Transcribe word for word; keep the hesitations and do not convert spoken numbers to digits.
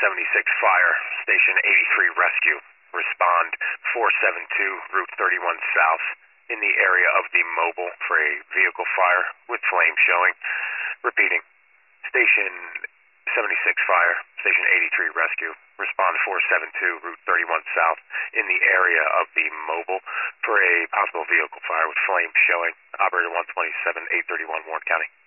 seventy-six Fire, Station eighty-three Rescue. Respond four seven two, Route thirty-one South, in the area of the Mobile for a vehicle fire with flame showing. Repeating, Station seventy-six Fire, Station eighty-three Rescue. Respond four seven two, Route thirty-one South, in the area of the Mobile for a possible vehicle fire with flame showing. Operator one twenty-seven, eight thirty-one, Warren County.